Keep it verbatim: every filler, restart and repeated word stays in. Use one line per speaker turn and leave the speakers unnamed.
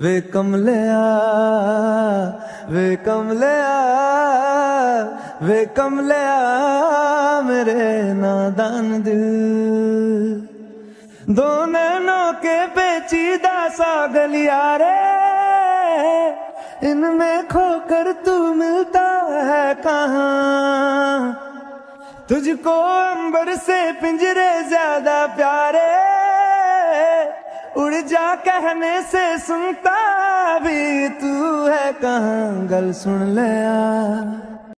वे कमलिया वे कमलिया वे कमलिया मेरे नादान दिल। दो नैनों के पेचीदा सा गलियारे, इनमें खोकर तू मिलता है कहाँ। तुझको अंबर से पिंजरे ज्यादा प्यारे, उड़ जा कहने से सुनता भी तू है कहाँ। गल सुन ले आ